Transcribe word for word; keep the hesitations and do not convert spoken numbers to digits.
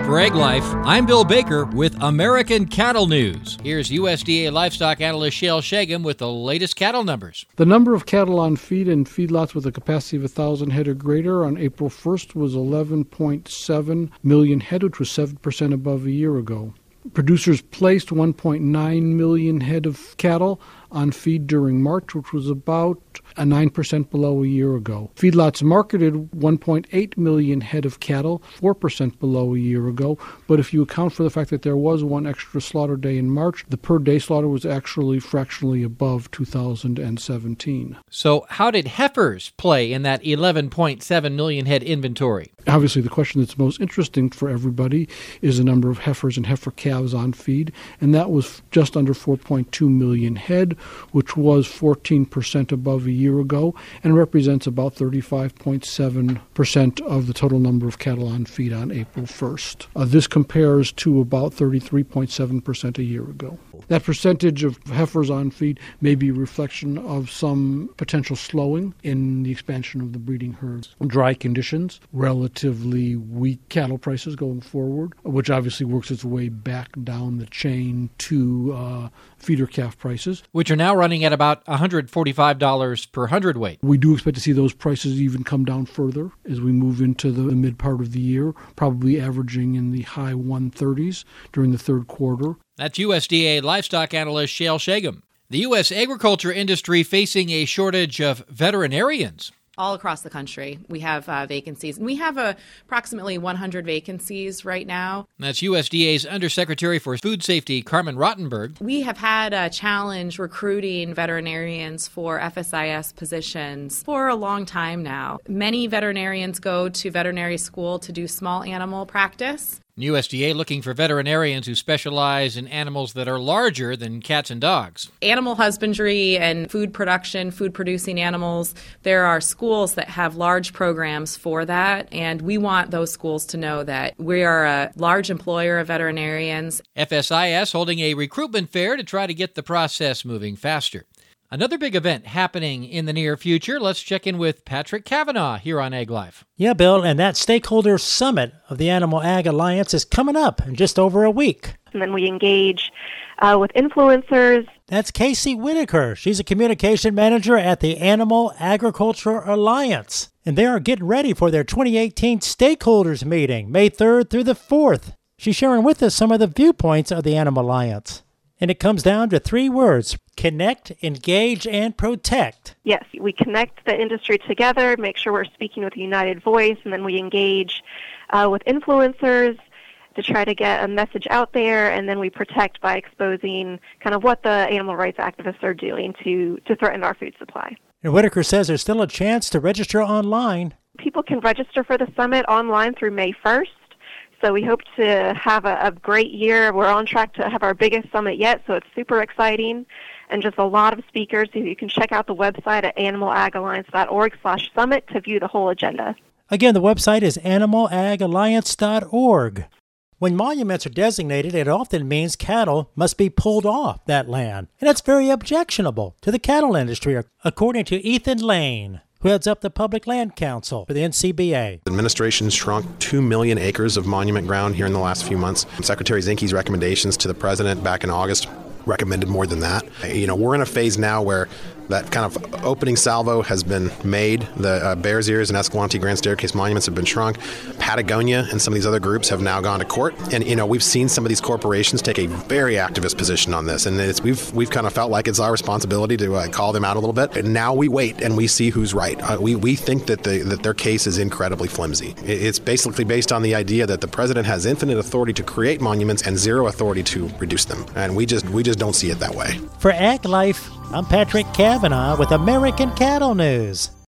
For Ag Life, I'm Bill Baker with American Cattle News. Here's U S D A livestock analyst Shale Shagum with the latest cattle numbers. The number of cattle on feed in feedlots with a capacity of one thousand head or greater on April first was eleven point seven million head, which was seven percent above a year ago. Producers placed one point nine million head of cattle on feed during March, which was about a nine percent below a year ago. Feedlots marketed one point eight million head of cattle, four percent below a year ago. But if you account for the fact that there was one extra slaughter day in March, the per-day slaughter was actually fractionally above two thousand seventeen. So how did heifers play in that eleven point seven million head inventory? Obviously, the question that's most interesting for everybody is the number of heifers and heifer calves on feed, and that was just under four point two million head, which was fourteen percent above a year ago and represents about thirty-five point seven percent of the total number of cattle on feed on April first. Uh, this compares to about thirty-three point seven percent a year ago. That percentage of heifers on feed may be a reflection of some potential slowing in the expansion of the breeding herds. Dry conditions, relatively weak cattle prices going forward, which obviously works its way back down the chain to uh, feeder calf prices, which are now running at about one hundred forty-five dollars per hundredweight. We do expect to see those prices even come down further as we move into the mid part of the year, probably averaging in the high one thirties during the third quarter. That's U S D A livestock analyst Shale Shagum. The U S agriculture industry facing a shortage of veterinarians. All across the country, we have uh, vacancies. And we have uh, approximately one hundred vacancies right now. That's U S D A's Undersecretary for Food Safety, Carmen Rottenberg. We have had a challenge recruiting veterinarians for F S I S positions for a long time now. Many veterinarians go to veterinary school to do small animal practice. U S D A looking for veterinarians who specialize in animals that are larger than cats and dogs. Animal husbandry and food production, food-producing animals, there are schools that have large programs for that, and we want those schools to know that we are a large employer of veterinarians. F S I S holding a recruitment fair to try to get the process moving faster. Another big event happening in the near future. Let's check in with Patrick Cavanaugh here on Ag Life. Yeah, Bill, and that stakeholder summit of the Animal Ag Alliance is coming up in just over a week. And then we engage uh, with influencers. That's Casey Whitaker. She's a communication manager at the Animal Agriculture Alliance. And they are getting ready for their twenty eighteen stakeholders meeting, May third through the fourth. She's sharing with us some of the viewpoints of the Animal Alliance. And it comes down to three words: connect, engage, and protect. Yes, we connect the industry together, make sure we're speaking with a united voice, and then we engage uh, with influencers to try to get a message out there, and then we protect by exposing kind of what the animal rights activists are doing to, to threaten our food supply. And Whitaker says there's still a chance to register online. People can register for the summit online through May first. So we hope to have a, a great year. We're on track to have our biggest summit yet, so it's super exciting. And just a lot of speakers. You can check out the website at animalagalliance.org slash summit to view the whole agenda. Again, the website is animalagalliance dot org. When monuments are designated, it often means cattle must be pulled off that land. And that's very objectionable to the cattle industry, according to Ethan Lane, who heads up the Public Land Council for the N C B A. The administration shrunk two million acres of monument ground here in the last few months. Secretary Zinke's recommendations to the president back in August recommended more than that. You know, we're in a phase now where that kind of opening salvo has been made. The uh, Bears Ears and Escalante Grand Staircase monuments have been shrunk. Patagonia and some of these other groups have now gone to court. And, you know, we've seen some of these corporations take a very activist position on this. And it's, we've we've kind of felt like it's our responsibility to uh, call them out a little bit. And now we wait and we see who's right. Uh, we, we think that, the, that their case is incredibly flimsy. It's basically based on the idea that the president has infinite authority to create monuments and zero authority to reduce them. And we just we just don't see it that way. For Ag Life, I'm Patrick Cavanaugh with American Cattle News.